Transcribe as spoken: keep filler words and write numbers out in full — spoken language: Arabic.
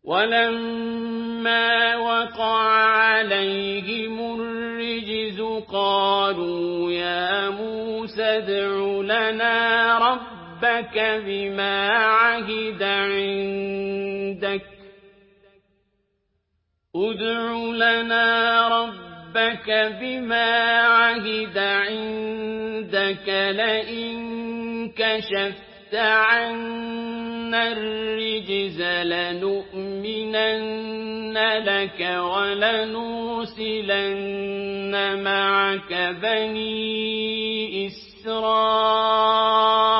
وَلَمَّا وَقَعَ عَلَيْهِمُ الرِّجْزُ قَالُوا يَا مُوسَى ادْعُ لَنَا رَبَّكَ بِمَا عَهِدَ عِندَكَ ادْعُ لَنَا رَبَّكَ بِمَا عَهِدَ عِندَكَ لَئِن كَشَفْتَ عَنَّا الرِّجْزَ لَنُؤْمِنَنَّ لَكَ وَلَنُرْسِلَنَّ مَعَكَ بَنِي إِسْرَائِيلَ